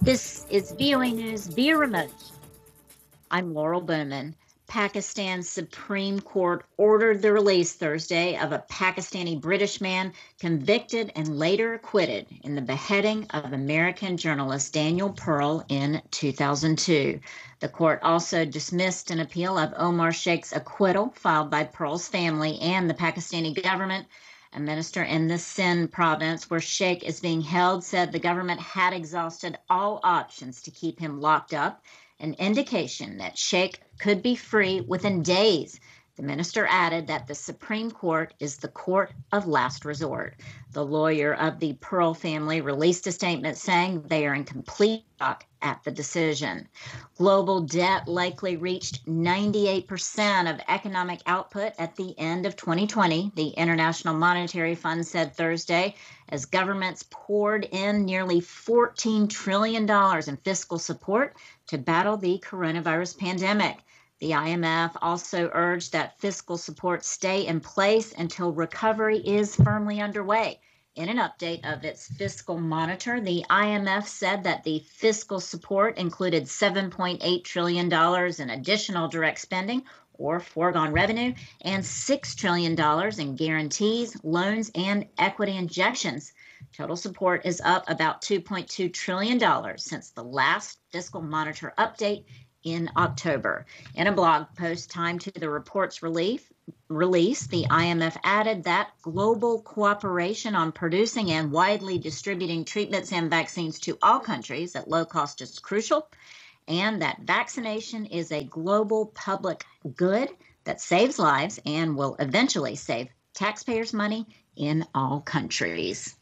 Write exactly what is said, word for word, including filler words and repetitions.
This is V O A News via remote. I'm Laurel Bowman. Pakistan's Supreme Court ordered the release Thursday of a Pakistani British man convicted and later acquitted in the beheading of American journalist Daniel Pearl in two thousand two. The court also dismissed an appeal of Omar Sheikh's acquittal filed by Pearl's family and the Pakistani government. A minister in the Sindh province where Sheikh is being held said the government had exhausted all options to keep him locked up, an indication that Sheikh could be free within days. The minister added that the Supreme Court is the court of last resort. The lawyer of the Pearl family released a statement saying they are in complete shock at the decision. Global debt likely reached ninety-eight percent of economic output at the end of twenty twenty, the International Monetary Fund said Thursday, as governments poured in nearly fourteen trillion dollars in fiscal support to battle the coronavirus pandemic. The I M F also urged that fiscal support stay in place until recovery is firmly underway. In an update of its fiscal monitor, the I M F said that the fiscal support included seven point eight trillion dollars in additional direct spending or foregone revenue and six trillion dollars in guarantees, loans, and equity injections. Total support is up about two point two trillion dollars since the last fiscal monitor update in October. In a blog post timed to the report's relief, release, the I M F added that global cooperation on producing and widely distributing treatments and vaccines to all countries at low cost is crucial, and that vaccination is a global public good that saves lives and will eventually save taxpayers' money in all countries.